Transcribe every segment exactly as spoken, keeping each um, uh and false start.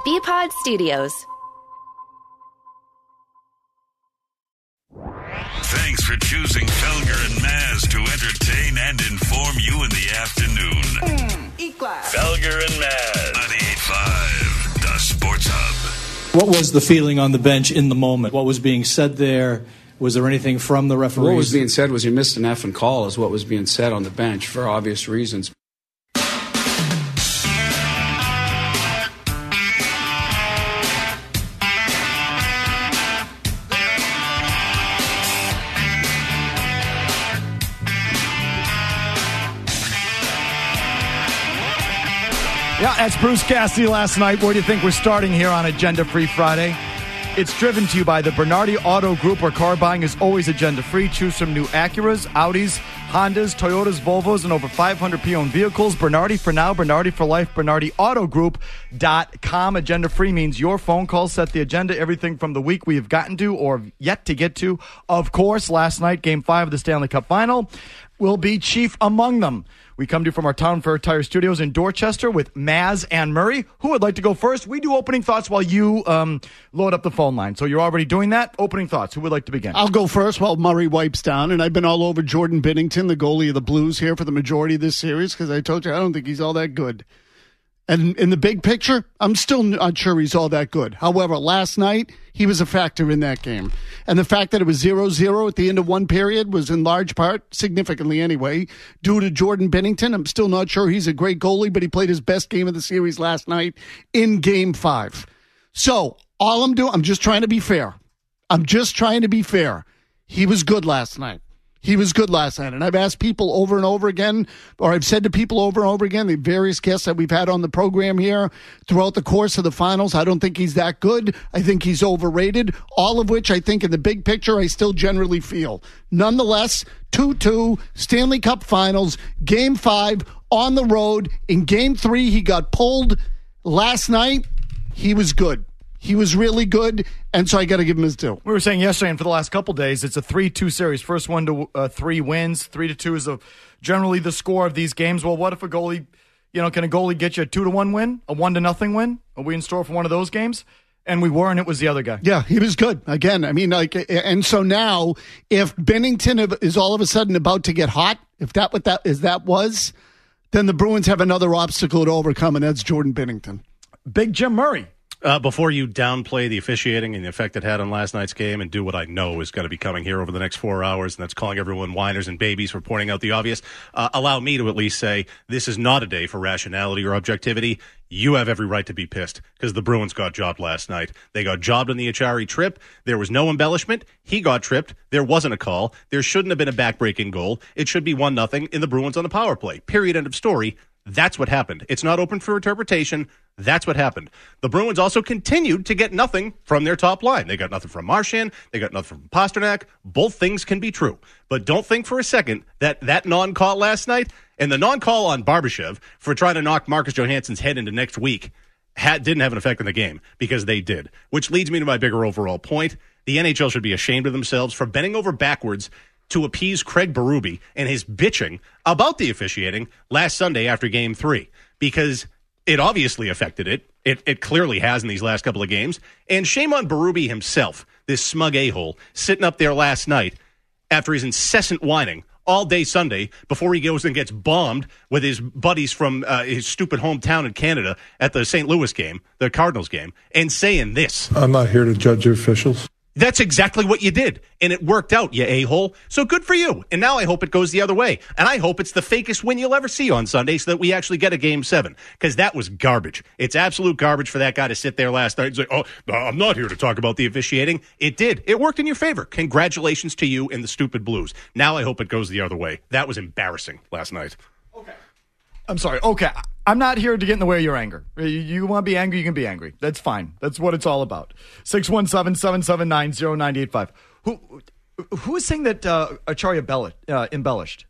B-Pod Studios. Thanks for choosing Felger and Maz to entertain and inform you in the afternoon. Mm, E-class. Felger and Maz. ninety-eight point five, the Sports Hub. What was the feeling on the bench in the moment? What was being said there? Was there anything from the referees? What was being said was you missed an effing call is what was being said on the bench for obvious reasons. Yeah, that's Bruce Cassidy last night. Where do you think we're starting here on Agenda Free Friday? It's driven to you by the Bernardi Auto Group, where car buying is always agenda free. Choose from new Acuras, Audis, Hondas, Toyotas, Volvos, and over five hundred pre-owned vehicles. Bernardi for now, Bernardi for life, Bernardi Auto Group dot com. Agenda free means your phone calls set the agenda. Everything from the week we have gotten to or yet to get to. Of course, last night, Game five of the Stanley Cup Final will be chief among them. We come to you from our Town Fair Tire Studios in Dorchester with Maz and Murray. Who would like to go first? We do opening thoughts while you um, load up the phone line. So you're already doing that. Opening thoughts. Who would like to begin? I'll go first while Murray wipes down. And I've been all over Jordan Binnington, the goalie of the Blues, here for the majority of this series because I told you I don't think he's all that good. And in the big picture, I'm still not sure he's all that good. However, last night, he was a factor in that game. And the fact that it was zero zero at the end of one period was in large part, significantly anyway, due to Jordan Binnington. I'm still not sure he's a great goalie, but he played his best game of the series last night in Game five. So, all I'm doing, I'm just trying to be fair. I'm just trying to be fair. He was good last night. He was good last night. And I've asked people over and over again, or I've said to people over and over again, the various guests that we've had on the program here throughout the course of the finals, I don't think he's that good. I think he's overrated, all of which I think in the big picture I still generally feel. Nonetheless, two two, Stanley Cup Finals, Game five, on the road. In Game three, he got pulled. Last night, he was good. He was really good, and so I got to give him his due. We were saying yesterday and for the last couple days, it's a three two series. First one to uh, three wins. Three to two is a, generally the score of these games. Well, what if a goalie, you know, can a goalie get you a two to one win, a one to nothing win? Are we in store for one of those games? And we were, and it was the other guy. Yeah, he was good. Again, I mean, like, and so now, if Binnington is all of a sudden about to get hot, if that what that is that was, then the Bruins have another obstacle to overcome, and that's Jordan Binnington. Big Jim Murray. Uh, before you downplay the officiating and the effect it had on last night's game and do what I know is going to be coming here over the next four hours, and that's calling everyone whiners and babies for pointing out the obvious, uh, allow me to at least say this is not a day for rationality or objectivity. You have every right to be pissed because the Bruins got jobbed last night. They got jobbed on the Achari trip. There was no embellishment. He got tripped. There wasn't a call. There shouldn't have been a backbreaking goal. It should be one nothing in the Bruins on the power play. Period. End of story. That's what happened. It's not open for interpretation. That's what happened. The Bruins also continued to get nothing from their top line. They got nothing from Marchand. They got nothing from Pasternak. Both things can be true. But don't think for a second that that non-call last night and the non-call on Barbashev for trying to knock Marcus Johansson's head into next week had, didn't have an effect on the game, because they did. Which leads me to my bigger overall point. The N H L should be ashamed of themselves for bending over backwards to appease Craig Berube and his bitching about the officiating last Sunday after Game three, because it obviously affected it. It it clearly has in these last couple of games. And shame on Berube himself, this smug a-hole, sitting up there last night after his incessant whining all day Sunday before he goes and gets bombed with his buddies from uh, his stupid hometown in Canada at the Saint Louis game, the Cardinals game, and saying this. I'm not here to judge your officials. That's exactly what you did, and it worked out, you a-hole. So good for you. And now I hope it goes the other way. And I hope it's the fakest win you'll ever see on Sunday so that we actually get a Game seven, because that was garbage. It's absolute garbage for that guy to sit there last night and say, oh, I'm not here to talk about the officiating. It did. It worked in your favor. Congratulations to you and the stupid Blues. Now I hope it goes the other way. That was embarrassing last night. Okay. I'm sorry. Okay. I'm not here to get in the way of your anger. You, you want to be angry, you can be angry. That's fine. That's what it's all about. six one seven, seven seven nine, zero nine eight five. Who who is saying that uh, Acharya embellished, uh, embellished?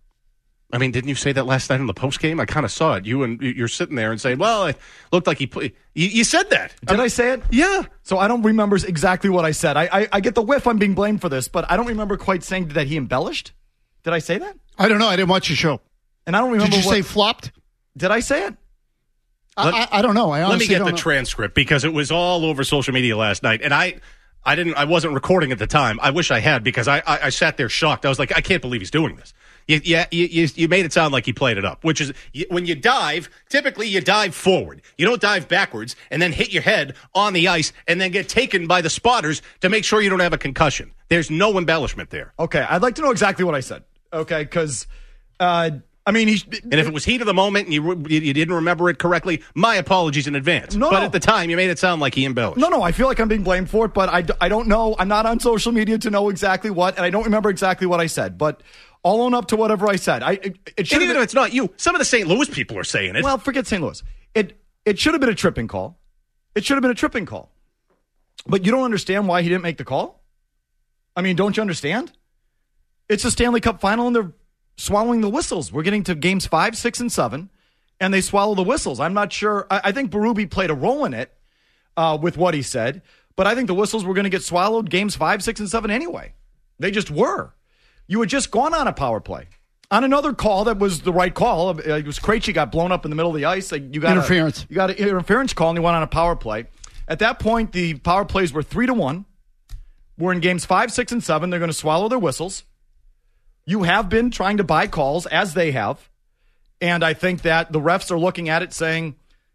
I mean, didn't you say that last night in the postgame? I kind of saw it. You and you're sitting there and saying, well, it looked like he played. You, you said that. Did I, I say it? Yeah. So I don't remember exactly what I said. I, I I get the whiff I'm being blamed for this, but I don't remember quite saying that he embellished. Did I say that? I don't know. I didn't watch the show. And I don't remember. Did you what, say flopped? Did I say it? I, I, I don't know. I honestly Let me get don't the know. transcript because it was all over social media last night, and I, I didn't. I wasn't recording at the time. I wish I had because I, I, I sat there shocked. I was like, I can't believe he's doing this. You, yeah, you, you, you made it sound like he played it up, which is you, when you dive. Typically, you dive forward. You don't dive backwards and then hit your head on the ice and then get taken by the spotters to make sure you don't have a concussion. There's no embellishment there. Okay, I'd like to know exactly what I said. Okay, because uh, I mean, he. And if it was heat of the moment and you you didn't remember it correctly, my apologies in advance. No, but no. at the time, you made it sound like he embellished. No, no, I feel like I'm being blamed for it, but I, d- I don't know. I'm not on social media to know exactly what, and I don't remember exactly what I said, but I'll own up to whatever I said. I It, it should And even been, if it's not you, some of the Saint Louis people are saying it. Well, forget Saint Louis. It, it should have been a tripping call. It should have been a tripping call. But you don't understand why he didn't make the call? I mean, don't you understand? It's a Stanley Cup final, and they're swallowing the whistles. We're getting to games five, six, and seven, and they swallow the whistles. I'm not sure. I, I think Berube played a role in it uh, with what he said, but I think the whistles were going to get swallowed games five, six, and seven anyway. They just were. You had just gone on a power play. On another call that was the right call, uh, it was Krejci got blown up in the middle of the ice. Like, you got Interference. A, you got an interference call, and he went on a power play. At that point, the power plays were three to one. We're in games five, six, and seven. They're going to swallow their whistles. You have been trying to buy calls, as they have. And I think that the refs are looking at it saying,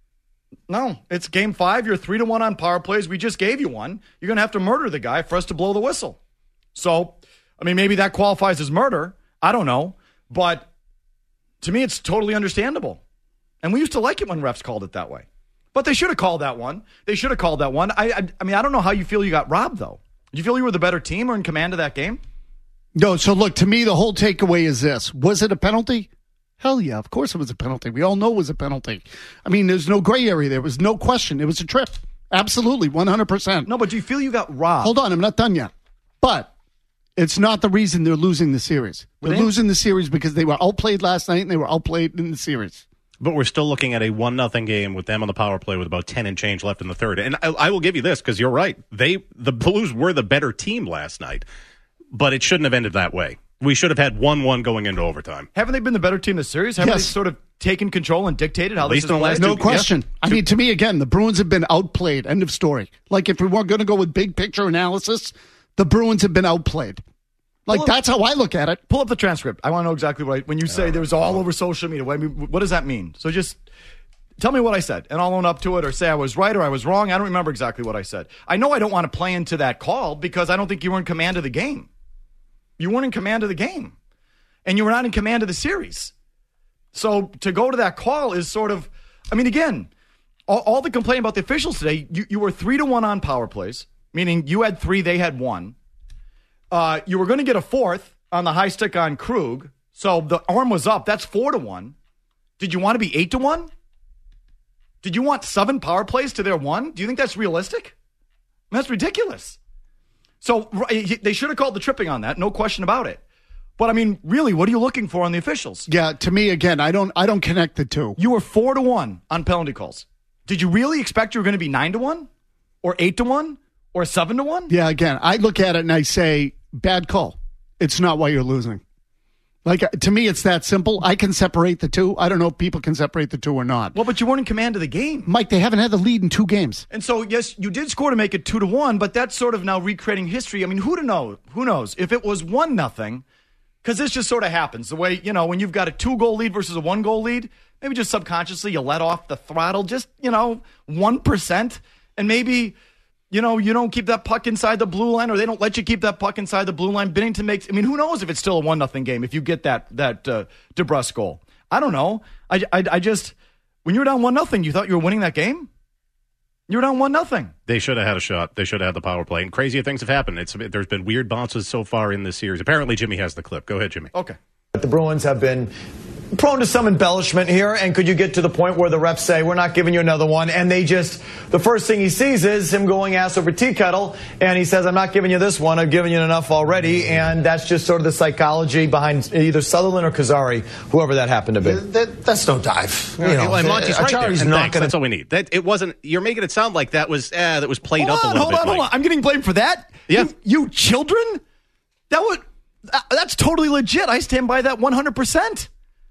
no, it's game five. You're three to one on power plays. We just gave you one. You're going to have to murder the guy for us to blow the whistle. So, I mean, maybe that qualifies as murder. I don't know. But to me, it's totally understandable. And we used to like it when refs called it that way. But they should have called that one. They should have called that one. I, I, I mean, I don't know how you feel you got robbed, though. Did you feel you were the better team or in command of that game? No, so look, to me, the whole takeaway is this. Was it a penalty? Hell yeah, of course it was a penalty. We all know it was a penalty. I mean, there's no gray area. There was no question. It was a trip. Absolutely, one hundred percent. No, but do you feel you got robbed? Hold on, I'm not done yet. But it's not the reason they're losing the series. They're Well, they- losing the series because they were outplayed last night and they were outplayed in the series. But we're still looking at a one nothing game with them on the power play with about ten and change left in the third. And I, I will give you this because you're right. They the Blues were the better team last night, but it shouldn't have ended that way. We should have had one one going into overtime. Haven't they been the better team this series? Haven't Yes. they sort of taken control and dictated how At this least is in the last played? No two- question. yeah. I mean, to me, again, the Bruins have been outplayed. End of story. Like, if we weren't going to go with big picture analysis, the Bruins have been outplayed. Like, Well, that's how I look at it. Pull up the transcript. I want to know exactly what I, when you say there was all over social media. What, I mean, what does that mean? So just tell me what I said, and I'll own up to it or say I was right or I was wrong. I don't remember exactly what I said. I know I don't want to play into that call because I don't think you were in command of the game. You weren't in command of the game, and you were not in command of the series. So to go to that call is sort of, I mean, again, all, all the complaint about the officials today, you, you were three to one on power plays, meaning you had three, they had one. Uh, you were going to get a fourth on the high stick on Krug, so the arm was up. That's four to one. Did you want to be eight to one? Did you want seven power plays to their one? Do you think that's realistic? I mean, that's ridiculous. So right, they should have called the tripping on that, no question about it. But I mean, really, what are you looking for on the officials? Yeah, to me, again, I don't I don't connect the two. You were four to one on penalty calls. Did you really expect you were going to be nine to one, or eight to one, or seven to one? Yeah, again, I look at it and I say, bad call. It's not why you're losing. Like, to me, it's that simple. I can separate the two. I don't know if people can separate the two or not. Well, but you weren't in command of the game. Mike, they haven't had the lead in two games. And so, yes, you did score to make it two to one, but that's sort of now recreating history. I mean, who to know? Who knows? If it was one nothing, because this just sort of happens. The way, you know, when you've got a two-goal lead versus a one-goal lead, maybe just subconsciously you let off the throttle just, you know, one percent, and maybe, you know, you don't keep that puck inside the blue line, or they don't let you keep that puck inside the blue line. Binnington makes, I mean, who knows if it's still a one nothing game if you get that that uh, DeBrusk goal. I don't know. I, I, I just, when you were down one nothing, you thought you were winning that game? You were down one nothing. They should have had a shot. They should have had the power play. And crazier things have happened. It's There's been weird bounces so far in this series. Apparently, Jimmy has the clip. Go ahead, Jimmy. Okay. The Bruins have been prone to some embellishment here, and could you get to the point where the refs say, we're not giving you another one, and they just, the first thing he sees is him going ass over tea kettle, and he says, I'm not giving you this one, I've given you enough already, and that's just sort of the psychology behind either Sutherland or Kazari, whoever that happened to be. That, that's no dive. You Yeah, know, well, and Monty's right there. Acciari's And not thanks. going That's all we need. That, it wasn't, you're making it sound like that was, eh, that was played Hold up on, a little hold bit. on, hold Mike. on. I'm getting blamed for that? Yeah. You, you children? That would, that- that's totally legit. I stand by that one hundred percent.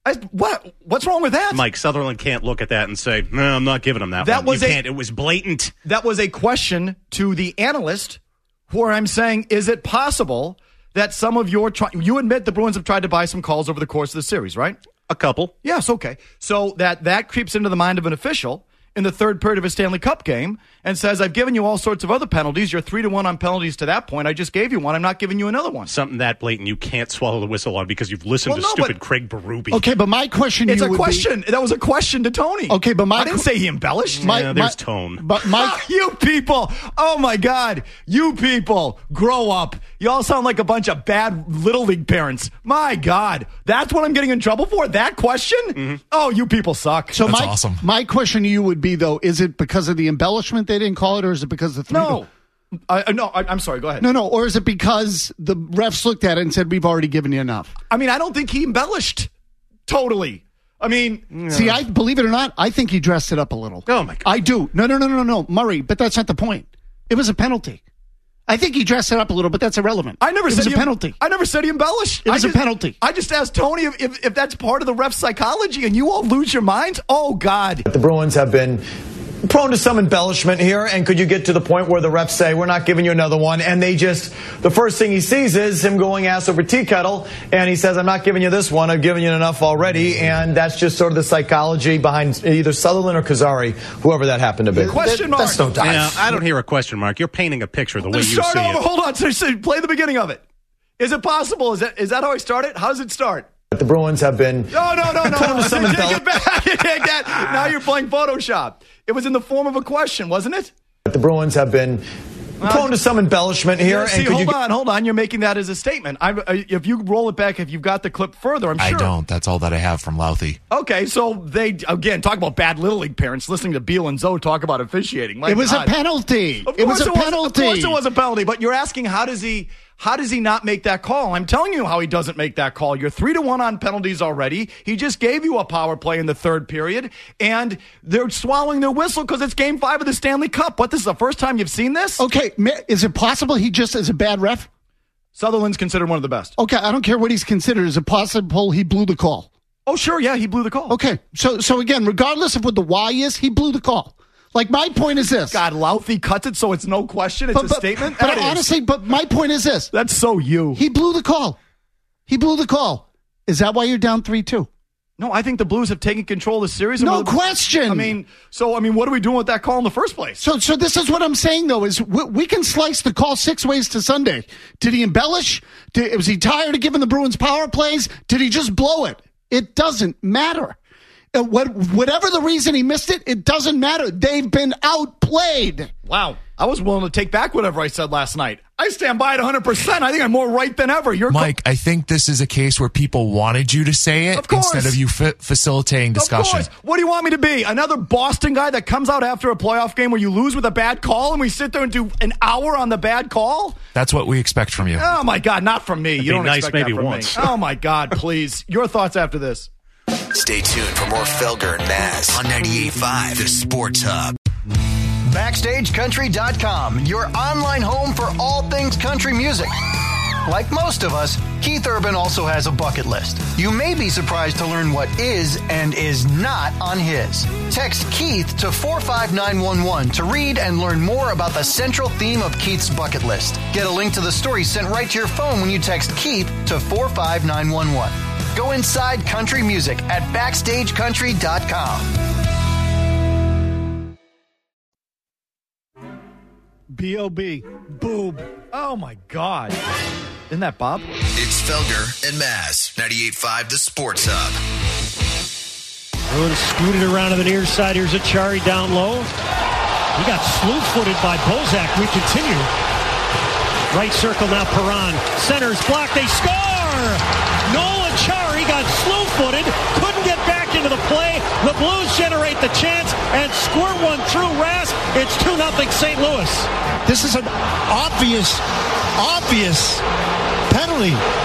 I, what? What's wrong with that? Mike, Sutherland can't look at that and say, no, I'm not giving him that, that one. Was you a, can't. It was blatant. That was a question to the analyst where I'm saying, is it possible that some of your, tri- you admit the Bruins have tried to buy some calls over the course of the series, right? A couple. Yes, okay. So that, that creeps into the mind of an official in the third period of a Stanley Cup game and says, I've given you all sorts of other penalties. You're three to one on penalties to that point. I just gave you one. I'm not giving you another one. Something that blatant you can't swallow the whistle on because you've listened well, to no, stupid but, Craig Berube. Okay, but my question It's to you a would question. Be, that was a question to Tony. Okay, but my I didn't say he embellished. My, yeah, there's my, tone. But Mike, you people, oh my God, you people, grow up. You all sound like a bunch of bad Little League parents. My God, that's what I'm getting in trouble for? That question? Mm-hmm. Oh, you people suck. So that's my, awesome. My question to you would be, though, is it because of the embellishment they didn't call it, or is it because of the three? No. I, no, I, I'm sorry. Go ahead. No, no. Or is it because the refs looked at it and said, we've already given you enough? I mean, I don't think he embellished totally. I mean, no. See, I believe it or not, I think he dressed it up a little. Oh, my God. I do. No, no, no, no, no, Murray, but that's not the point. It was a penalty. I think he dressed it up a little, but that's irrelevant. I never it said was he, a penalty. I never said he embellished. It was I just, a penalty. I just asked Tony if, if, if that's part of the ref psychology and you all lose your minds. Oh, God. The Bruins have been prone to some embellishment here, and could you get to the point where the refs say, we're not giving you another one, and they just, the first thing he sees is him going ass over tea kettle, and he says, I'm not giving you this one, I've given you enough already, and that's just sort of the psychology behind either Sutherland or Kazari, whoever that happened to be. Question mark. That's no dive. Yeah, I don't hear a question mark. You're painting a picture the way you Start see over. it. Hold on. So, so play the beginning of it. Is it possible? Is that is that how I started? How does it start? The Bruins have been No, no, no, no. prone no. to some Take embell- it back. Take that. Now you're playing Photoshop. It was in the form of a question, wasn't it? The Bruins have been prone to some embellishment here. Yeah, see, and could hold you on, hold on. You're making that as a statement. I, I, if you roll it back, if you've got the clip further, I'm sure. I don't. That's all that I have from Louthie. Okay, so they, again, talk about bad Little League parents listening to Beal and Zoe talk about officiating. My it was God. a penalty. Of It was a it penalty. Of course it was a penalty, but you're asking how does he how does he not make that call? I'm telling you how he doesn't make that call. You're three to one on penalties already. He just gave you a power play in the third period, and they're swallowing their whistle because it's game five of the Stanley Cup. What, this is the first time you've seen this? Okay, is it possible he just is a bad ref? Sutherland's considered one of the best. Okay, I don't care what he's considered. Is it possible he blew the call? Oh, sure, yeah, he blew the call. Okay, so so again, regardless of what the why is, he blew the call. Like, my point is this. God, Louthie cuts it so it's no question. It's but, a but, statement. But That honestly, is. but my point is this. That's so you. He blew the call. He blew the call. Is that why you're down three two? No, I think the Blues have taken control of the series. No the, question. I mean, so, I mean, what are we doing with that call in the first place? So so this is what I'm saying, though, is we, we can slice the call six ways to Sunday. Did he embellish? Did, was he tired of giving the Bruins power plays? Did he just blow it? It doesn't matter. Uh, what, whatever the reason he missed it, it doesn't matter. They've been outplayed. Wow. I was willing to take back whatever I said last night. I stand by it one hundred percent. I think I'm more right than ever. You're Mike, co- I think this is a case where people wanted you to say it of course. instead of you fa- facilitating discussion. Of course. What do you want me to be? Another Boston guy that comes out after a playoff game where you lose with a bad call and we sit there and do an hour on the bad call? That's what we expect from you. Oh, my God. Not from me. It'd you be don't nice expect maybe that from once. me. Oh, my God, please. Your thoughts after this. Stay tuned for more Felger and Maz on ninety-eight point five, The Sports Hub. Backstage Country dot com, your online home for all things country music. Like most of us, Keith Urban also has a bucket list. You may be surprised to learn what is and is not on his. Text Keith to four five nine one one to read and learn more about the central theme of Keith's bucket list. Get a link to the story sent right to your phone when you text Keith to four five nine one one. Go inside country music at backstage country dot com. B O B Boob. Oh, my God. Isn't that Bob? It's Felger and Maz, ninety-eight point five, The Sports Hub. Bruins scooted around to the near side. Here's Achari down low. He got slew-footed by Bozak. We continue. Right circle now, Perron. Center's blocked. They score! Noel Achari got slew-footed. Couldn't get back into the play. The Blues generate the chance and squirt one through Rask. It's two nothing Saint Louis. This is an obvious, obvious penalty.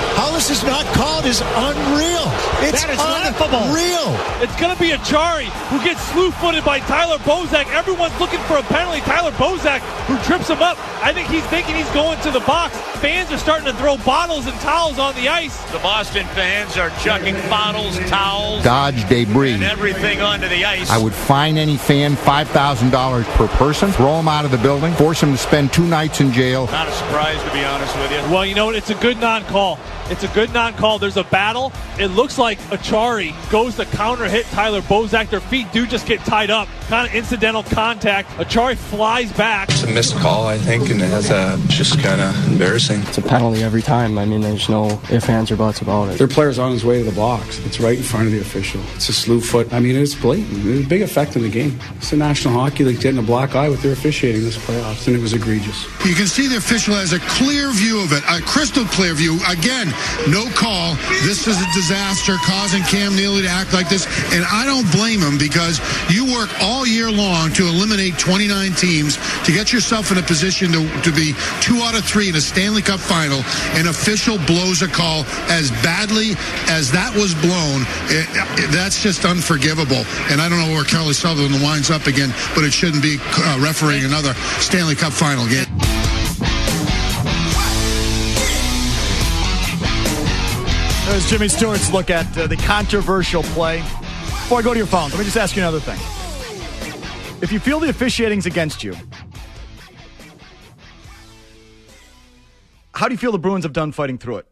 How this is not called is unreal. It's that is laughable. unreal. It's going to be Achari who gets slew-footed by Tyler Bozak. Everyone's looking for a penalty. Tyler Bozak who trips him up. I think he's thinking he's going to the box. Fans are starting to throw bottles and towels on the ice. The Boston fans are chucking bottles, towels, dodge debris, and everything onto the ice. I would fine any fan five thousand dollars per person, throw them out of the building, force them to spend two nights in jail. Not a surprise, to be honest with you. Well, you know what? It's a good non-call. It's a good non-call. There's a battle. It looks like Achari goes to counter-hit Tyler Bozak. Their feet do just get tied up. Kind of incidental contact. Achari flies back. It's a missed call, I think, and it's uh, just kind of embarrassing. It's a penalty every time. I mean, there's no ifs, ands, or buts about it. Their player's on his way to the box. It's right in front of the official. It's a slew foot. I mean, it's blatant. There's a big effect in the game. It's the National Hockey League getting a black eye with their officiating this playoffs, and it was egregious. You can see the official has a clear view of it, a crystal clear view. Again, no call. This is a disaster, causing Cam Neely to act like this, and I don't blame him because you work all year long to eliminate twenty-nine teams to get yourself in a position to, to be two out of three in a Stanley Cup final. An official blows a call as badly as that was blown. It, it, that's just unforgivable, and I don't know where Kelly Sutherland winds up again, but it shouldn't be uh, refereeing another Stanley Cup final game. There's Jimmy Stewart's look at uh, the controversial play. Before I go to your phones, let me just ask you another thing. If you feel the officiating's against you, how do you feel the Bruins have done fighting through it?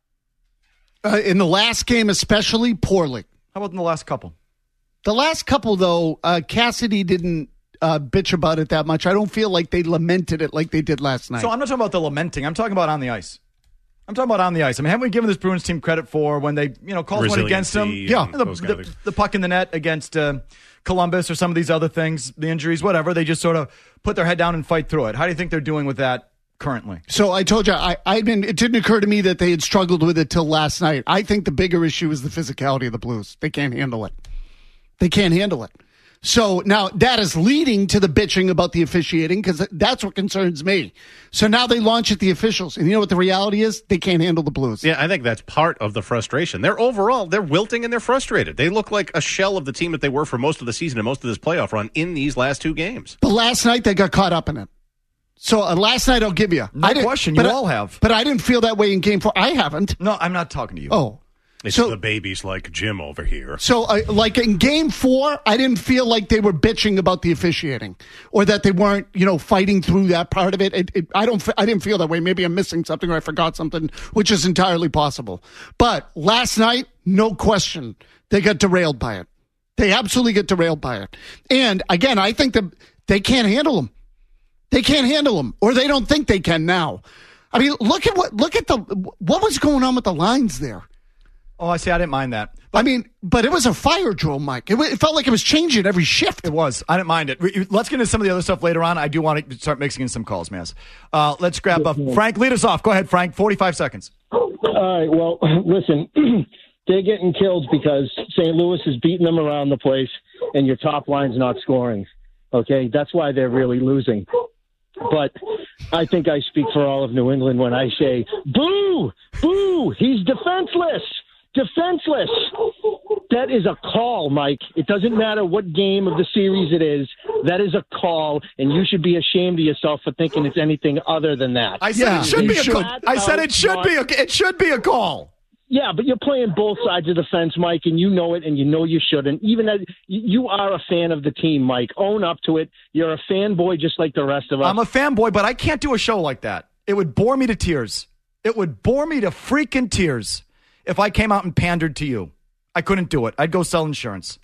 Uh, in the last game especially, poorly. How about in the last couple? The last couple, though, uh, Cassidy didn't uh, bitch about it that much. I don't feel like they lamented it like they did last night. So I'm not talking about the lamenting. I'm talking about on the ice. I'm talking about on the ice. I mean, haven't we given this Bruins team credit for when they, you know, called one against them? Yeah, the, the, the puck in the net against uh, Columbus or some of these other things, the injuries, whatever. They just sort of put their head down and fight through it. How do you think they're doing with that currently? So I told you, I, I didn't. It didn't occur to me that they had struggled with it till last night. I think the bigger issue is the physicality of the Blues. They can't handle it. They can't handle it. So now that is leading to the bitching about the officiating because that's what concerns me. So now they launch at the officials. And you know what the reality is? They can't handle the Blues. Yeah, I think that's part of the frustration. They're overall, they're wilting and they're frustrated. They look like a shell of the team that they were for most of the season and most of this playoff run in these last two games. But last night they got caught up in it. So uh, last night I'll give you. No I question. You all I, have. But I didn't feel that way in game four. I haven't. No, I'm not talking to you. Oh. It's so, the babies like Jim over here. So, uh, like in game four, I didn't feel like they were bitching about the officiating or that they weren't, you know, fighting through that part of it. It, it. I don't. I didn't feel that way. Maybe I'm missing something or I forgot something, which is entirely possible. But last night, no question, they got derailed by it. They absolutely get derailed by it. And again, I think that they can't handle them. They can't handle them, or they don't think they can now. I mean, look at what look at the what was going on with the lines there. Oh, I see. I didn't mind that. But, I mean, but it was a fire drill, Mike. It, it felt like it was changing every shift. It was. I didn't mind it. Let's get into some of the other stuff later on. I do want to start mixing in some calls, Maz. Uh, let's grab up. Frank, lead us off. Go ahead, Frank. forty-five seconds. All right. Well, listen, they're getting killed because Saint Louis is beating them around the place and your top line's not scoring. Okay? That's why they're really losing. But I think I speak for all of New England when I say, boo, boo, he's defenseless. Defenseless. That is a call, Mike. It doesn't matter what game of the series it is. That is a call, and you should be ashamed of yourself for thinking it's anything other than that. I said yeah, it should be a call. I said it should not, be a it should be a call. Yeah, but you're playing both sides of the fence, Mike, and you know it, and you know you shouldn't. Even as you are a fan of the team, Mike. Own up to it. You're a fanboy just like the rest of us. I'm a fanboy, but I can't do a show like that. It would bore me to tears. It would bore me to freaking tears. If I came out and pandered to you, I couldn't do it. I'd go sell insurance.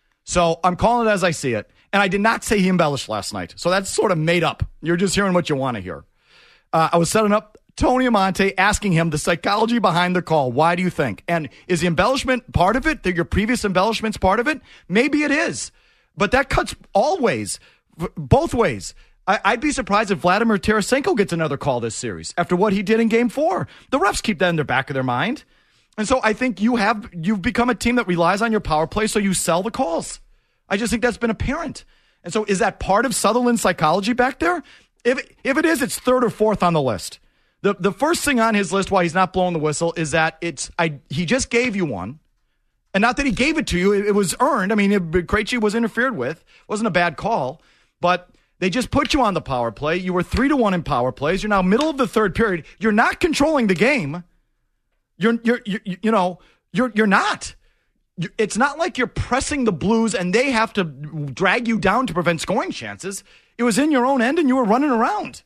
So I'm calling it as I see it. And I did not say he embellished last night. So that's sort of made up. You're just hearing what you want to hear. Uh, I was setting up Tony Amonte, asking him the psychology behind the call. Why do you think? And is the embellishment part of it? Your previous embellishment's part of it? Maybe it is. But that cuts all ways, both ways. I, I'd be surprised if Vladimir Tarasenko gets another call this series after what he did in game four. The refs keep that in the back of their mind. And so I think you have, you've become a team that relies on your power play, so you sell the calls. I just think that's been apparent. And so is that part of Sutherland's psychology back there? If if it is, it's third or fourth on the list. The The the first thing on his list, why he's not blowing the whistle, is that it's I he just gave you one. And not that he gave it to you. It, it was earned. I mean, it, Krejci was interfered with. It wasn't a bad call. But they just put you on the power play. You were three to one in power plays. You're now middle of the third period. You're not controlling the game. You're, you're, you're you know, you're, you're not. It's not like you're pressing the Blues and they have to drag you down to prevent scoring chances. It was in your own end and you were running around.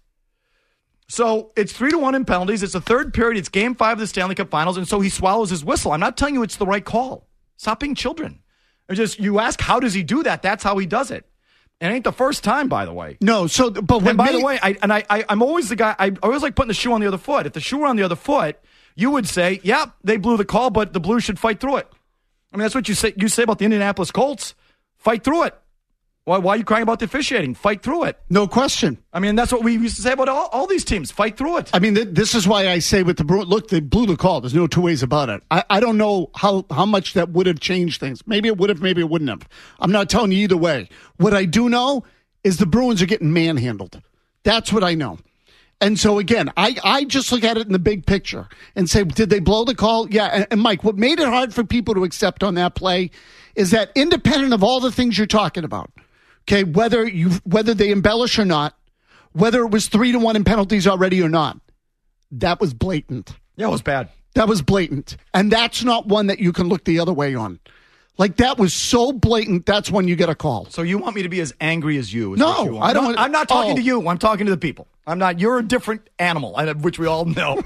So it's three to one in penalties. It's the third period. It's game five of the Stanley Cup Finals. And so he swallows his whistle. I'm not telling you it's the right call. Stop being children. It's just, you ask, how does he do that? That's how he does it. And it ain't the first time, by the way. No, so, but and by me, the way, I, and I, I, I'm always the guy, I always like putting the shoe on the other foot. If the shoe were on the other foot, you would say, yeah, they blew the call, but the Blues should fight through it. I mean, that's what you say, you say about the Indianapolis Colts. Fight through it. Why, why are you crying about the officiating? Fight through it. No question. I mean, that's what we used to say about all, all these teams. Fight through it. I mean, th- this is why I say with the Bruins, look, they blew the call. There's no two ways about it. I, I don't know how, how much that would have changed things. Maybe it would have, maybe it wouldn't have. I'm not telling you either way. What I do know is the Bruins are getting manhandled. That's what I know. And so, again, I, I just look at it in the big picture and say, did they blow the call? Yeah. And, and Mike, what made it hard for people to accept on that play is that independent of all the things you're talking about, okay, whether you whether they embellish or not, whether it was three to one in penalties already or not, that was blatant. Yeah, it was bad. That was blatant. And that's not one that you can look the other way on. Like, that was so blatant, that's when you get a call. So you want me to be as angry as you? Is no, what you want. I don't. I'm not talking oh. to you. I'm talking to the people. I'm not. You're a different animal, which we all know.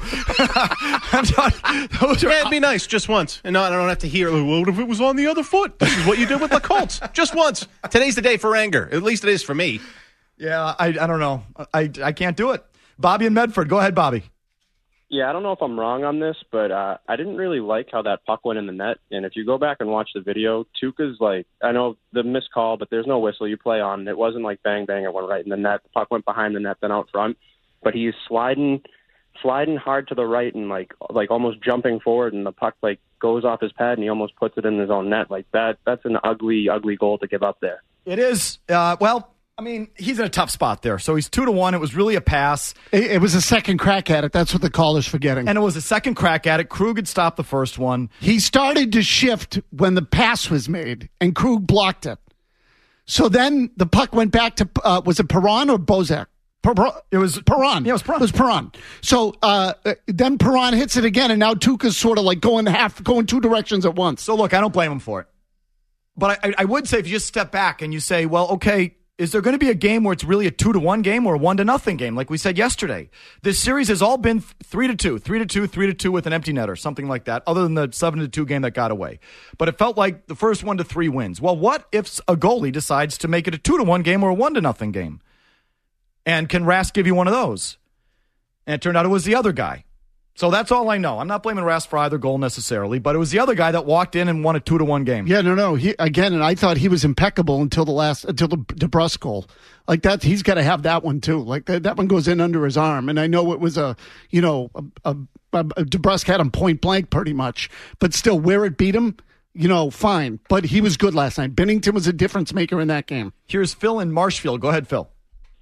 I'm talking, those are, yeah, it'd be nice just once, and not, I don't have to hear. Well, what if it was on the other foot? This is what you did with the Colts, just once. Today's the day for anger. At least it is for me. Yeah, I, I don't know. I, I can't do it. Bobby in Medford, go ahead, Bobby. Yeah, I don't know if I'm wrong on this, but uh, I didn't really like how that puck went in the net. And if you go back and watch the video, Tuukka's like, I know the missed call, but there's no whistle. You play on. It wasn't like bang, bang, it went right in the net. The puck went behind the net, then out front. But he's sliding sliding hard to the right and like like almost jumping forward, and the puck like goes off his pad, and he almost puts it in his own net. Like that, that's an ugly, ugly goal to give up there. It is. Uh, well, I mean, he's in a tough spot there. So he's two to one. It was really a pass. It, it was a second crack at it. That's what the caller's forgetting. And it was a second crack at it. Krug had stopped the first one. He started to shift when the pass was made, and Krug blocked it. So then the puck went back to, uh, was it Perron or Bozak? Per- it was Perron. Yeah, it was Perron. It was Perron. So uh, then Perron hits it again, and now Tuukka's sort of like going half, going two directions at once. So look, I don't blame him for it. But I, I would say if you just step back and you say, well, okay, is there going to be a game where it's really a two to one game or a one to nothing game, like we said yesterday? This series has all been three to two, three to two, three to two with an empty netter, something like that, other than the seven to two game that got away. But it felt like the first one to three wins. Well, what if a goalie decides to make it a two to one game or a one to nothing game? And can Rask give you one of those? And it turned out it was the other guy. So that's all I know. I'm not blaming Rask for either goal necessarily, but it was the other guy that walked in and won a two to one game. Yeah, no, no. He again, and I thought he was impeccable until the last, until the DeBrusk goal. Like that, he's got to have that one too. Like that, that one goes in under his arm, and I know it was a, you know, a, a, a DeBrusk had him point blank pretty much, but still, where it beat him, you know, fine. But he was good last night. Binnington was a difference maker in that game. Here's Phil in Marshfield. Go ahead, Phil.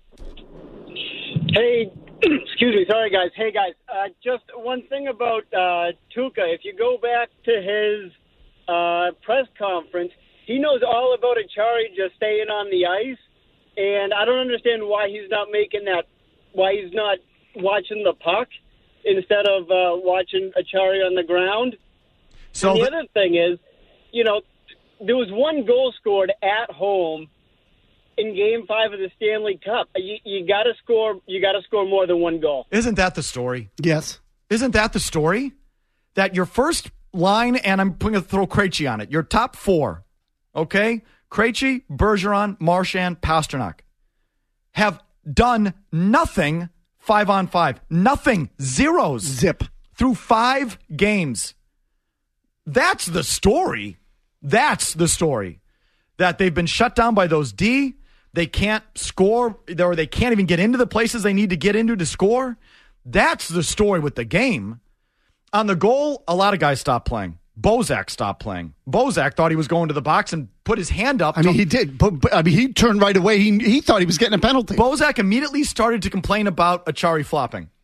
Hey. Excuse me. Sorry, guys. Hey, guys. Uh, just one thing about uh, Tuukka. If you go back to his uh, press conference, he knows all about Achari just staying on the ice, and I don't understand why he's not making that, why he's not watching the puck instead of uh, watching Achari on the ground. So and the th- other thing is, you know, there was one goal scored at home in Game Five of the Stanley Cup. You, you got to score. You got to score more than one goal. Isn't that the story? Yes. Isn't that the story? That your first line, and I'm going to throw Krejci on it. Your top four, okay? Krejci, Bergeron, Marchand, Pasternak have done nothing five on five. Nothing. Zeros. Zip. Through five games. That's the story. That's the story. That they've been shut down by those D. They can't score, or they can't even get into the places they need to get into to score. That's the story with the game. On the goal, a lot of guys stopped playing. Bozak stopped playing. Bozak thought he was going to the box and put his hand up. I mean, he did. But, but I mean, he turned right away. He he thought he was getting a penalty. Bozak immediately started to complain about Achari flopping.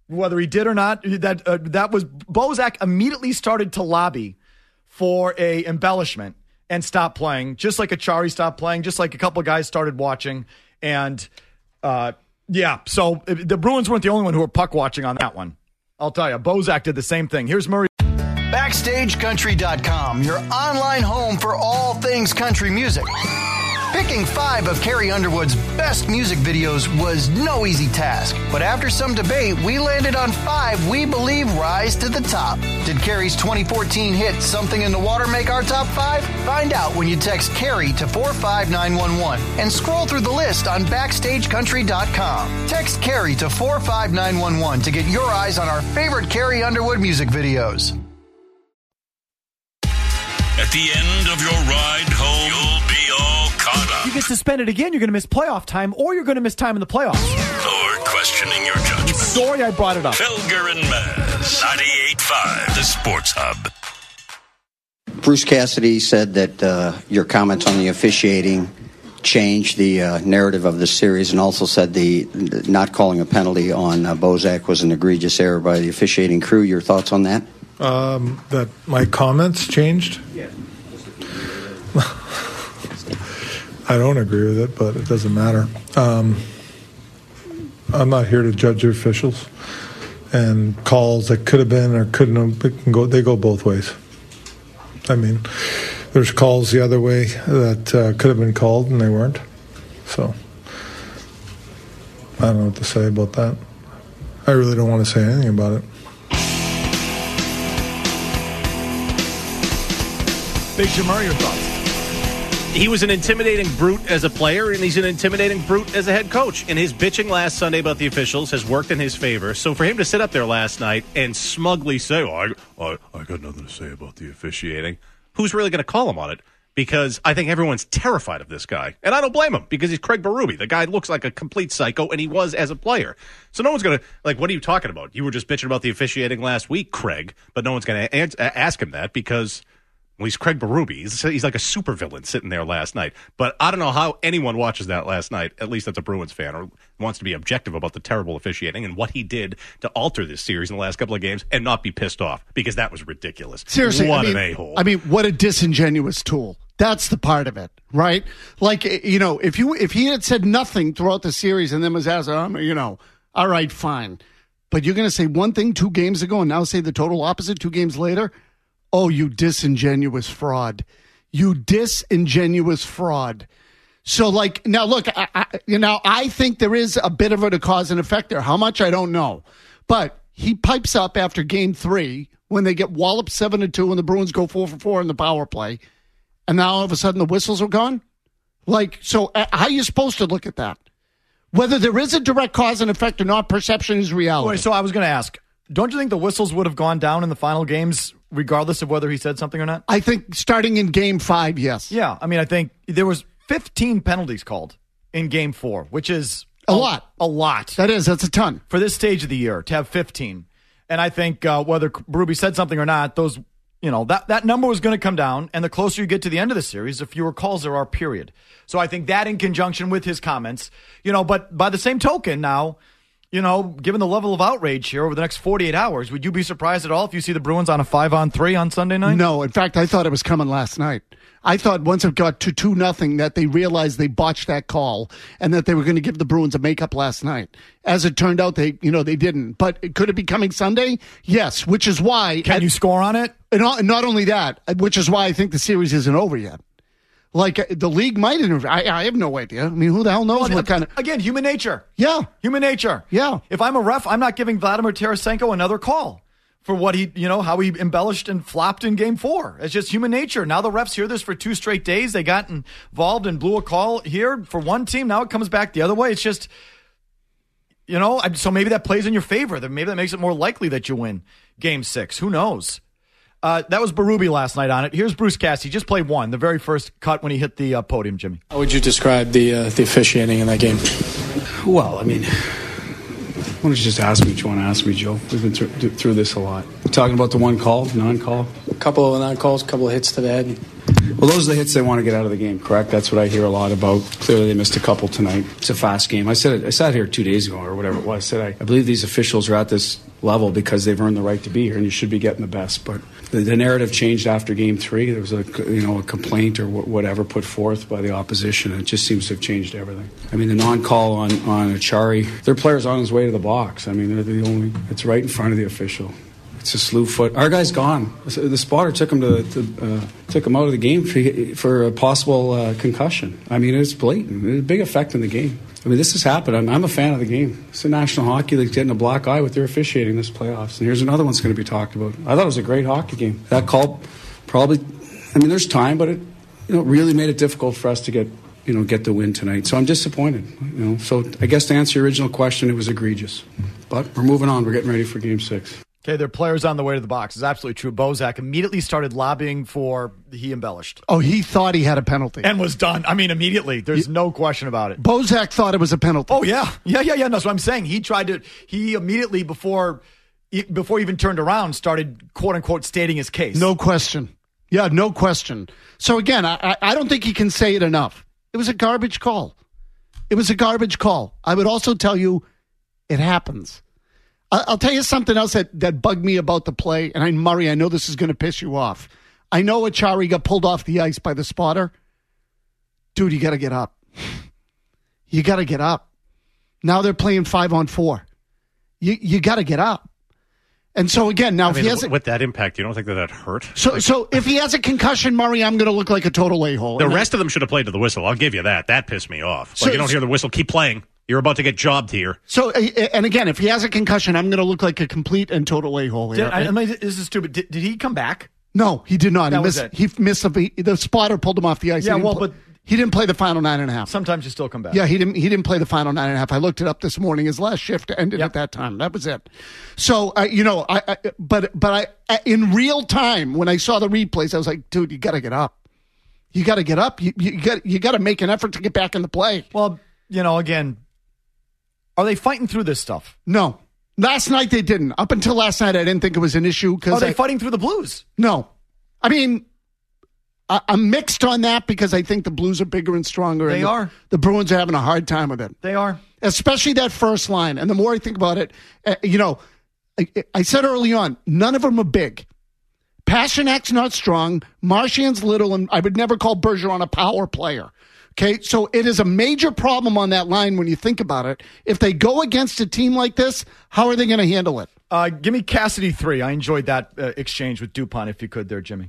whether he did or not. That uh, that was Bozak immediately started to lobby for a embellishment and stopped playing, just like Achari stopped playing, just like a couple of guys started watching. And uh, yeah, so the Bruins weren't the only one who were puck watching on that one. I'll tell you, Bozak did the same thing. Here's Murray. Backstage Country dot com, your online home for all things country music. Picking five of Carrie Underwood's best music videos was no easy task, but after some debate, we landed on five we believe rise to the top. Did Carrie's twenty fourteen hit Something in the Water make our top five? Find out when you text Carrie to four five nine one one and scroll through the list on Backstage Country dot com. Text Carrie to four five nine one one to get your eyes on our favorite Carrie Underwood music videos. At the end of your ride home, you'll be all caught up. You get suspended again, you're going to miss playoff time, or you're going to miss time in the playoffs. Or questioning your judgment. Sorry I brought it up. Felger and Maz, ninety-eight point five, the Sports Hub. Bruce Cassidy said that uh, your comments on the officiating changed the uh, narrative of the series, and also said the, the not calling a penalty on uh, Bozak was an egregious error by the officiating crew. Your thoughts on that? Um, that my comments changed? Yeah. I don't agree with it, but it doesn't matter. Um, I'm not here to judge the officials, and calls that could have been or couldn't have, it can go, they go both ways. I mean, there's calls the other way that uh, could have been called and they weren't. So I don't know what to say about that. I really don't want to say anything about it. Big Jim Murray, your thoughts? He was an intimidating brute as a player, and he's an intimidating brute as a head coach. And his bitching last Sunday about the officials has worked in his favor. So for him to sit up there last night and smugly say, oh, I, I, I got nothing to say about the officiating, who's really going to call him on it? Because I think everyone's terrified of this guy. And I don't blame him, because he's Craig Berube. The guy looks like a complete psycho, and he was as a player. So no one's going to, like, what are you talking about? You were just bitching about the officiating last week, Craig. But no one's going to ask him that because... well, he's Craig Berube. He's, he's like a supervillain sitting there last night. But I don't know how anyone watches that last night, at least that's a Bruins fan, or wants to be objective about the terrible officiating and what he did to alter this series in the last couple of games and not be pissed off, because that was ridiculous. Seriously. What I mean, an a-hole. I mean, what a disingenuous tool. That's the part of it, right? Like, you know, if you if he had said nothing throughout the series and then was asked, um, you know, all right, fine. But you're going to say one thing two games ago and now say the total opposite two games later? Oh, you disingenuous fraud. You disingenuous fraud. So, like, now, look, I, I, you know, I think there is a bit of a cause and effect there. How much, I don't know. But he pipes up after game three when they get walloped seven to two and the Bruins go four for four in the power play. And now all of a sudden the whistles are gone? Like, so uh, how are you supposed to look at that? Whether there is a direct cause and effect or not, perception is reality. Wait, so I was going to ask, don't you think the whistles would have gone down in the final games regardless of whether he said something or not? I think starting in game five, yes. Yeah, I mean, I think there was fifteen penalties called in game four, which is a, a lot. A lot. That is, that's a ton. For this stage of the year, to have fifteen. And I think uh, whether Berube said something or not, those, you know, that, that number was going to come down, and the closer you get to the end of the series, the fewer calls there are, period. So I think that in conjunction with his comments, you know, but by the same token now, you know, given the level of outrage here over the next forty-eight hours, would you be surprised at all if you see the Bruins on a five-on-three on Sunday night? No. In fact, I thought it was coming last night. I thought once it got to two nothing that they realized they botched that call and that they were going to give the Bruins a makeup last night. As it turned out, they, you know, they didn't. But could it be coming Sunday? Yes, which is why. Can I, you score on it? And not, not only that, which is why I think the series isn't over yet. Like, the league might intervene. I, I have no idea. I mean, who the hell knows well, what kind of... Again, human nature. Yeah. Human nature. Yeah. If I'm a ref, I'm not giving Vladimir Tarasenko another call for what he, you know, how he embellished and flopped in game four. It's just human nature. Now the refs hear this for two straight days. They got involved and blew a call here for one team. Now it comes back the other way. It's just, you know, so maybe that plays in your favor. Maybe that makes it more likely that you win game six. Who knows? Uh, that was Berube last night on it. Here's Bruce Cassidy. Just played one, the very first cut when he hit the uh, podium, Jimmy. How would you describe the uh, the officiating in that game? Well, I mean, why don't you just ask me what you want to ask me, Joe? We've been th- through this a lot. We're talking about the one call, non-call. A couple of non-calls, a couple of hits to the head. Well, those are the hits they want to get out of the game, correct? That's what I hear a lot about. Clearly, they missed a couple tonight. It's a fast game. I said I sat here two days ago or whatever it was. I said I, I believe these officials are at this level because they've earned the right to be here, and you should be getting the best. But the, the narrative changed after Game Three. There was a you know a complaint or wh- whatever put forth by the opposition, and it just seems to have changed everything. I mean, the non-call on on Achari, their player's on his way to the box. I mean, they're the only. It's right in front of the official. It's a slew foot. Our guy's gone. The spotter took him to, to uh, took him out of the game for, for a possible uh, concussion. I mean, it's blatant. It's a big effect in the game. I mean, this has happened. I'm, I'm a fan of the game. It's the National Hockey League getting a black eye with their officiating this playoffs. And here's another one's going to be talked about. I thought it was a great hockey game. That call probably, I mean, there's time, but it you know really made it difficult for us to get you know get the win tonight. So I'm disappointed. You know, so I guess to answer your original question, it was egregious. But we're moving on. We're getting ready for Game Six. Okay, their players on the way to the box. It's absolutely true. Bozak immediately started lobbying for he embellished. Oh, he thought he had a penalty. And was done. I mean, immediately. There's no question about it. Bozak thought it was a penalty. Oh, yeah. Yeah, yeah, yeah. No, that's what I'm saying. He tried to, he immediately, before, before he even turned around, started, quote unquote, stating his case. No question. Yeah, no question. So again, I, I don't think he can say it enough. It was a garbage call. It was a garbage call. I would also tell you it happens. I'll tell you something else that, that bugged me about the play. And I, Murray, I know this is going to piss you off. I know Achari got pulled off the ice by the spotter. Dude, you got to get up. You got to get up. Now they're playing five on four. You you got to get up. And so again, now I if mean, he has a, with that impact, you don't think that that hurt? So like, so if he has a concussion, Murray, I'm going to look like a total a-hole. The rest of them should have played to the whistle. I'll give you that. That pissed me off. So, like you don't hear the whistle. Keep playing. You're about to get jobbed here. So, and again, if he has a concussion, I'm going to look like a complete and total a-hole here. Did, I, I mean, this is stupid. Did, did he come back? No, he did not. That he was missed. it. He missed the, the spotter pulled him off the ice. Yeah, he well, play, but he didn't play the final nine and a half. Sometimes you still come back. Yeah, he didn't. He didn't play the final nine and a half. I looked it up this morning. His last shift ended Yep. at that time. That was it. So, uh, you know, I, I but but I in real time when I saw the replays, I was like, dude, you got to get up. You got to get up. You you got you got to make an effort to get back in the play. Well, you know, again. Are they fighting through this stuff? No. Last night they didn't. Up until last night, I didn't think it was an issue. Are they I, fighting through the Blues? No. I mean, I, I'm mixed on that because I think the Blues are bigger and stronger. They and the, are. The Bruins are having a hard time with it. They are. Especially that first line. And the more I think about it, uh, you know, I, I said early on, none of them are big. Pasternak's not strong. Marchand's little, and I would never call Bergeron a power player. Okay, so it is a major problem on that line when you think about it. If they go against a team like this, how are they going to handle it? Uh, give me Cassidy three. I enjoyed that uh, exchange with Dupont, if you could there, Jimmy.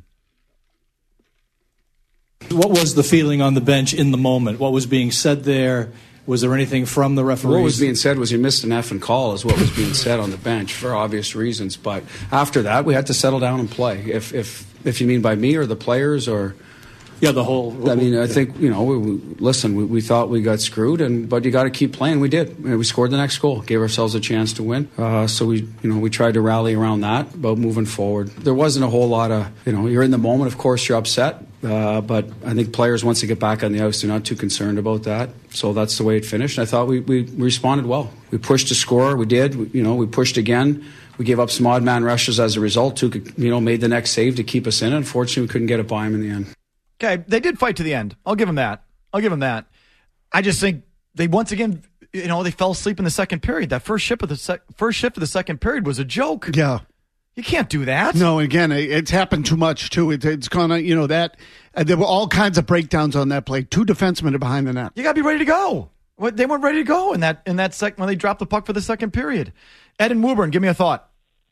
What was the feeling on the bench in the moment? What was being said there? Was there anything from the referees? What was being said was you missed an effing call is what was being said on the bench for obvious reasons. But after that, we had to settle down and play. If if if you mean by me or the players or... Yeah, the whole... I mean, I think, you know, we, we, listen, we, we thought we got screwed, and but you got to keep playing. We did. We scored the next goal, gave ourselves a chance to win. Uh, so we, you know, we tried to rally around that about moving forward. There wasn't a whole lot of, you know, you're in the moment, of course, you're upset. Uh, but I think players, once they get back on the ice, they're not too concerned about that. So that's the way it finished. I thought we, we responded well. We pushed to score. We did. We, you know, we pushed again. We gave up some odd man rushes as a result. Took, you know, made the next save to keep us in. Unfortunately, we couldn't get it by him in the end. Okay, they did fight to the end. I'll give them that. I'll give them that. I just think they once again, you know, they fell asleep in the second period. That first shift of the sec- first shift of the second period was a joke. Yeah, you can't do that. No, again, it, it's happened too much too. It, it's gonna, you know, that uh, there were all kinds of breakdowns on that play. Two defensemen are behind the net. You got to be ready to go. They weren't ready to go in that in that sec- when they dropped the puck for the second period. Ed and Woburn, give me a thought.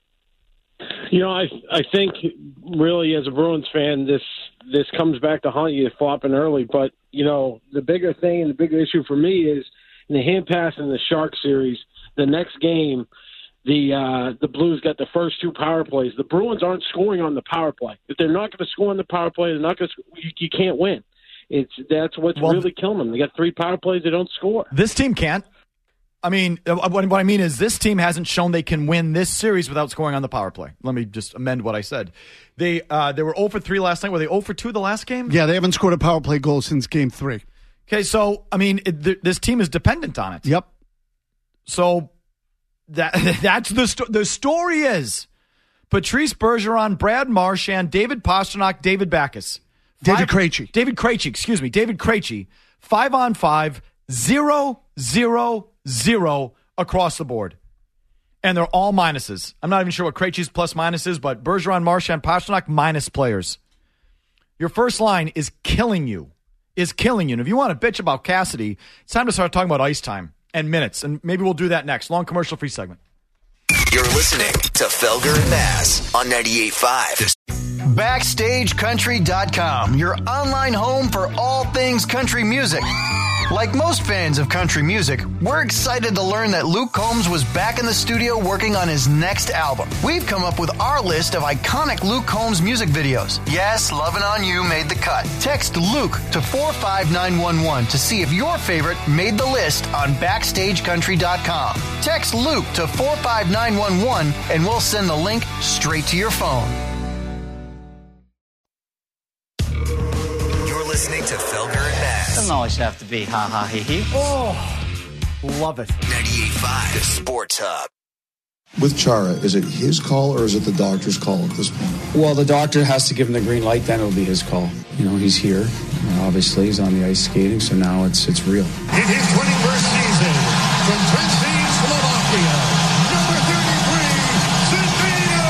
You know, I I think really as a Bruins fan, this this comes back to haunt you flopping early. But, you know, the bigger thing and the bigger issue for me is in the hand pass in the Shark series, the next game, the uh, the Blues got the first two power plays. The Bruins aren't scoring on the power play. If they're not going to score on the power play, they're not going to. You, you can't win. It's that's what's well, really killing them. They got three power plays, they don't score. This team can't. I mean, what I mean is this team hasn't shown they can win this series without scoring on the power play. Let me just amend what I said. They uh, they were zero for three last night. Were they zero for two the last game? Yeah, they haven't scored a power play goal since game three. Okay, so, I mean, it, th- this team is dependent on it. Yep. So that that's the, sto- the story is Patrice Bergeron, Brad Marchand, David Pastrnak, David Backes. David Krejci. David Krejci, excuse me. David Krejci, five on five, zero, zero, zero across the board. And they're all minuses. I'm not even sure what Krejci's plus minus is, but Bergeron, Marchand, Pastrnak, minus players. Your first line is killing you. Is killing you. And if you want to bitch about Cassidy, it's time to start talking about ice time and minutes. And maybe we'll do that next. Long commercial-free segment. You're listening to Felger and Mass on ninety-eight point five. Backstage Country dot com, your online home for all things country music. Like most fans of country music, we're excited to learn that Luke Combs was back in the studio working on his next album. We've come up with our list of iconic Luke Combs music videos. Yes, Lovin' On You made the cut. Text Luke to four five nine one one to see if your favorite made the list on Backstage Country dot com. Text Luke to four five nine one one and we'll send the link straight to your phone. Listening to Felger and Mass. Doesn't always have to be ha ha he he. Oh, love it. ninety-eight point five, the Sports Hub. With Chara, is it his call or is it the doctor's call at this point? Well, the doctor has to give him the green light, then it'll be his call. You know, he's here. Obviously, he's on the ice skating, so now it's it's real. In his twenty-first season, from Trenčín, Slovakia, number thirty-three, Zdeno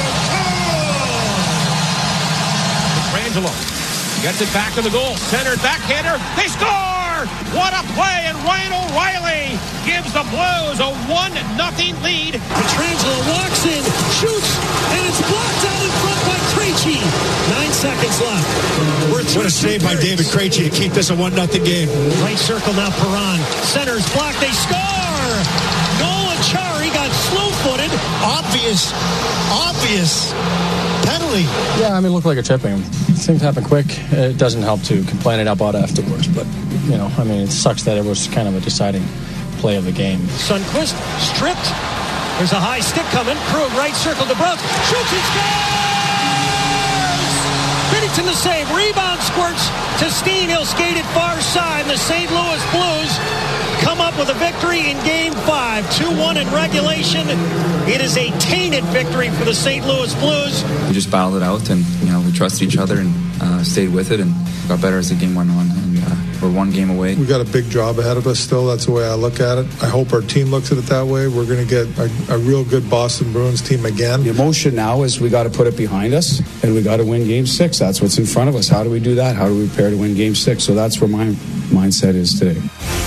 Chara! Petrangelo gets it back to the goal. Centered backhander. They score! What a play! And Ryan O'Reilly gives the Blues a one nothing lead. Petrangelo walks in, shoots, and it's blocked out in front by Krejci. Nine seconds left. What a save by David Krejci to keep this a one nothing game. Right circle now, Perron. Centers blocked. They score! Nolan Chari got slow-footed. Obvious, obvious penalty. Yeah, I mean, it looked like a chipping. Things happen quick. It doesn't help to complain it about afterwards. But, you know, I mean, it sucks that it was kind of a deciding play of the game. Sundqvist stripped. There's a high stick coming. Krug right circle to Brooks. Shoots and scores! Binnington the save. Rebound squirts to Steen. He'll skate it far side. The Saint Louis Blues come up with a victory in Game five. two one in regulation. It is a tainted victory for the Saint Louis Blues. We just battled it out, and you know we trusted each other and uh, stayed with it, and got better as the game went on. And uh, we're one game away. We got a big job ahead of us still. That's the way I look at it. I hope our team looks at it that way. We're going to get a, a real good Boston Bruins team again. The emotion now is we got to put it behind us, and we got to win Game Six. That's what's in front of us. How do we do that? How do we prepare to win Game Six? So that's where my mindset is today.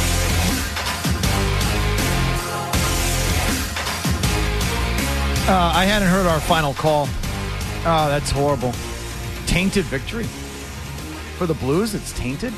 Uh, I hadn't heard our final call. Oh, that's horrible. Tainted victory. For the Blues, it's tainted?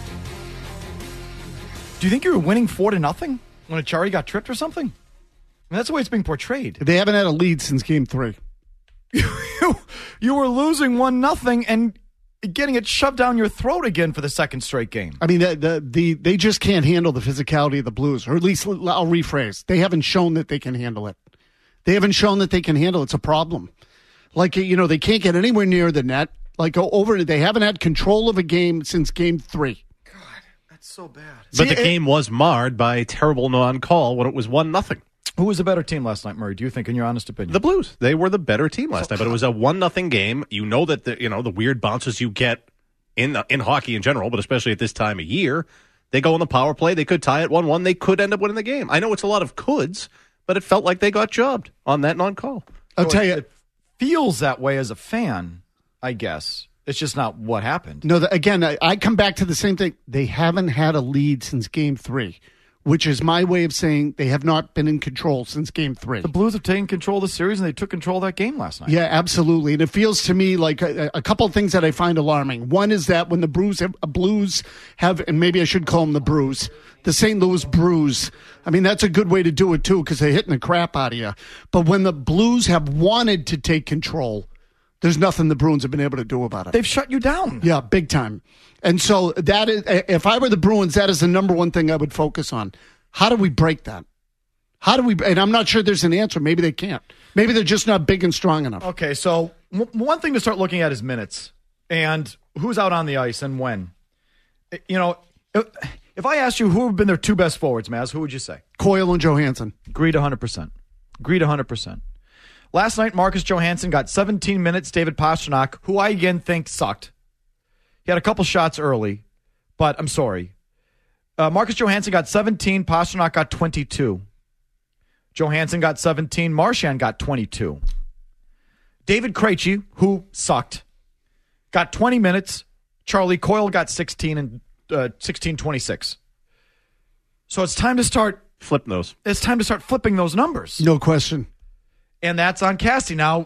Do you think you were winning four to nothing when Achari got tripped or something? I mean, that's the way it's being portrayed. They haven't had a lead since game three. you, you were losing one nothing and getting it shoved down your throat again for the second straight game. I mean, the, the, the they just can't handle the physicality of the Blues, or at least I'll rephrase. They haven't shown that they can handle it. They haven't shown that they can handle it. It's a problem. Like, you know, they can't get anywhere near the net. Like, over, they haven't had control of a game since game three. God, that's so bad. But See, the it, game was marred by a terrible non-call when it was one nothing. Who was the better team last night, Murray, do you think, in your honest opinion? The Blues. They were the better team last night, but it was a one nothing game. You know that the, you know, the weird bounces you get in in hockey in general, but especially at this time of year. They go on the power play. They could tie it one one. They could end up winning the game. I know it's a lot of coulds, but it felt like they got jobbed on that non-call. I'll so tell it, you. It feels that way as a fan, I guess. It's just not what happened. No, the, again, I, I come back to the same thing. They haven't had a lead since game three, which is my way of saying they have not been in control since game three. The Blues have taken control of the series, and they took control of that game last night. Yeah, absolutely. And it feels to me like a, a couple of things that I find alarming. One is that when the Blues have, Blues have, and maybe I should call them the Brews, the Saint Louis Brews. I mean, that's a good way to do it, too, because they're hitting the crap out of you. But when the Blues have wanted to take control, there's nothing the Bruins have been able to do about it. They've shut you down. Yeah, big time. And so that is, if I were the Bruins, that is the number one thing I would focus on. How do we break that? How do we, and I'm not sure there's an answer. Maybe they can't. Maybe they're just not big and strong enough. Okay, so w- one thing to start looking at is minutes and who's out on the ice and when. You know, if I asked you who have been their two best forwards, Maz, who would you say? Coyle and Johansson. Agreed one hundred percent. Agreed one hundred percent. Last night, Marcus Johansson got seventeen minutes. David Pastrnak, who I again think sucked, He had a couple shots early, but I'm sorry. Uh, Marcus Johansson got seventeen. Pastrnak got twenty-two. Johansson got seventeen. Marchand got twenty-two. David Krejci, who sucked, got twenty minutes. Charlie Coyle got sixteen and uh, sixteen twenty-six. So it's time to start flip those. It's time to start flipping those numbers. No question. And that's on Casty. Now,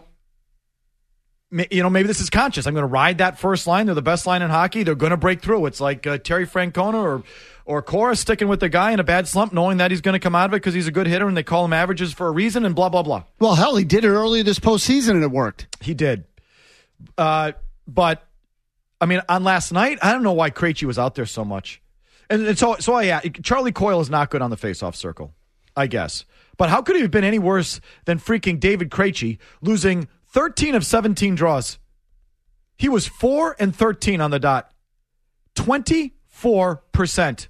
you know, maybe this is conscious. I'm going to ride that first line. They're the best line in hockey. They're going to break through. It's like uh, Terry Francona or or Cora sticking with the guy in a bad slump, knowing that he's going to come out of it because he's a good hitter and they call him averages for a reason and blah, blah, blah. Well, hell, he did it earlier this postseason and it worked. He did. Uh, but, I mean, on last night, I don't know why Krejci was out there so much. And, and so, so yeah, Charlie Coyle is not good on the faceoff circle, I guess. But how could he have been any worse than freaking David Krejci losing thirteen of seventeen draws? He was four and thirteen on the dot. twenty-four percent.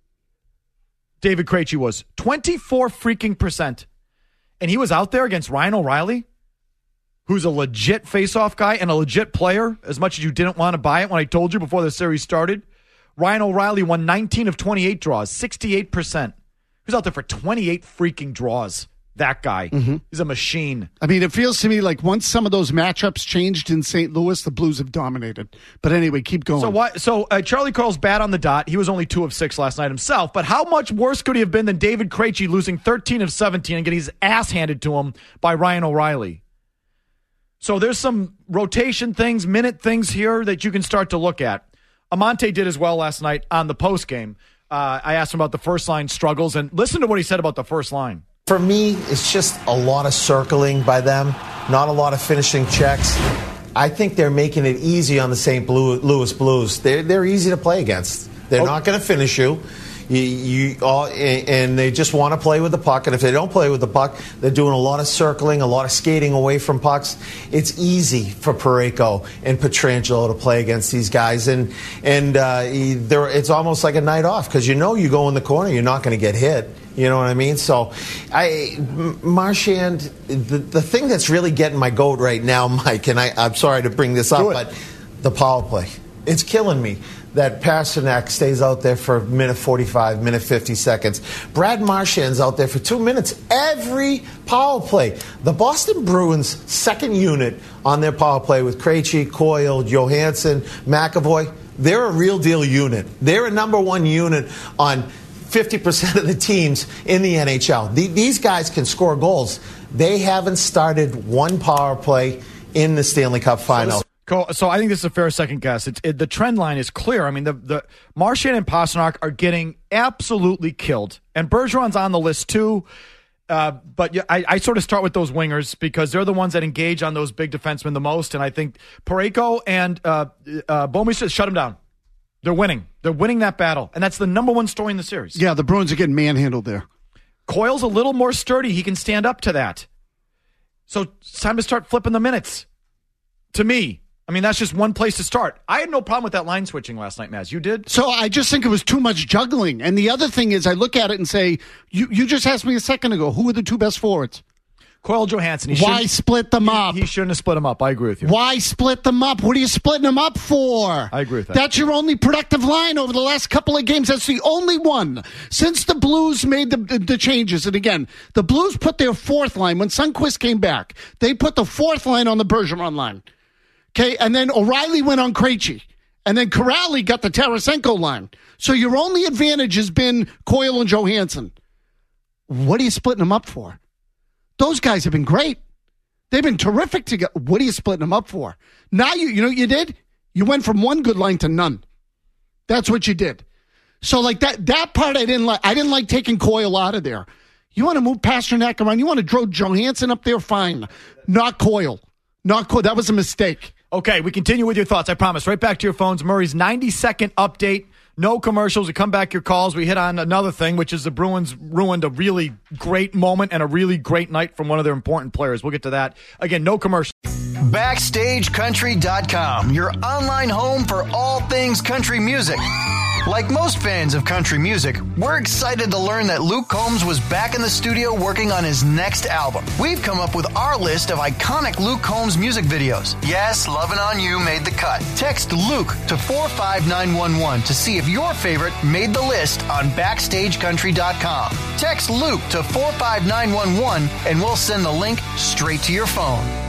David Krejci was twenty-four freaking percent. And he was out there against Ryan O'Reilly, who's a legit faceoff guy and a legit player, as much as you didn't want to buy it when I told you before the series started. Ryan O'Reilly won nineteen of twenty-eight draws, sixty-eight percent. He was out there for twenty-eight freaking draws. That guy. Mm-hmm. He's a machine. I mean, it feels to me like once some of those matchups changed in Saint Louis, the Blues have dominated. But anyway, keep going. So why? So uh, Charlie Coyle's bad on the dot. He was only two of six last night himself. But how much worse could he have been than David Krejci losing thirteen of seventeen and getting his ass handed to him by Ryan O'Reilly? So there's some rotation things, minute things here that you can start to look at. Amante did as well last night on the postgame. Uh, I asked him about the first line struggles, and listen to what he said about the first line. For me, it's just a lot of circling by them, not a lot of finishing checks. I think they're making it easy on the Saint Louis Blues. They're, they're easy to play against. They're oh. not going to finish you. You, you all, and they just want to play with the puck. And if they don't play with the puck, they're doing a lot of circling, a lot of skating away from pucks. It's easy for Parayko and Pietrangelo to play against these guys. And and uh, it's almost like a night off because you know you go in the corner, you're not going to get hit. You know what I mean? So, I Marchand, the, the thing that's really getting my goat right now, Mike, and I, I'm sorry to bring this up, but the power play. It's killing me that Pastrnak stays out there for minute forty-five, minute fifty seconds. Brad Marchand's out there for two minutes every power play. The Boston Bruins' second unit on their power play with Krejci, Coyle, Johansson, McAvoy, they're a real deal unit. They're a number one unit on fifty percent of the teams in the N H L. The, these guys can score goals. They haven't started one power play in the Stanley Cup final. So, so I think this is a fair second guess. It's, it, the trend line is clear. I mean, the, the Marchand and Pastrnak are getting absolutely killed. And Bergeron's on the list too. Uh, but I, I sort of start with those wingers because they're the ones that engage on those big defensemen the most. And I think Parayko and uh, uh, Bouwmeester shut them down. They're winning. They're winning that battle. And that's the number one story in the series. Yeah, the Bruins are getting manhandled there. Coyle's a little more sturdy. He can stand up to that. So it's time to start flipping the minutes. To me. I mean, that's just one place to start. I had no problem with that line switching last night, Maz. You did? So I just think it was too much juggling. And the other thing is I look at it and say, you, you just asked me a second ago, who are the two best forwards? Coyle, Johansson. He Why split them up? He, he shouldn't have split them up. I agree with you. Why split them up? What are you splitting them up for? I agree with that. That's your only productive line over the last couple of games. That's the only one. Since the Blues made the, the, the changes, and again, the Blues put their fourth line. When Sundqvist came back, they put the fourth line on the Bergeron line. Okay, and then O'Reilly went on Krejci. And then Corrali got the Tarasenko line. So your only advantage has been Coyle and Johansson. What are you splitting them up for? Those guys have been great. They've been terrific together. What are you splitting them up for? Now, you you know what you did? You went from one good line to none. That's what you did. So, like, that that part I didn't like. I didn't like taking Coyle out of there. You want to move Pastrnak around? You want to throw Johansson up there? Fine. Not Coyle. Not Coyle. That was a mistake. Okay, we continue with your thoughts, I promise. Right back to your phones. Murray's ninety-second update. No commercials. We come back your calls. We hit on another thing, which is the Bruins ruined a really great moment and a really great night from one of their important players. We'll get to that. Again, no commercials. Backstage Country dot com, your online home for all things country music. Like most fans of country music, we're excited to learn that Luke Combs was back in the studio working on his next album. We've come up with our list of iconic Luke Combs music videos. Yes, Lovin' On You made the cut. Text Luke to four five nine one one to see if your favorite made the list on backstage country dot com. Text Luke to four five nine one one and we'll send the link straight to your phone.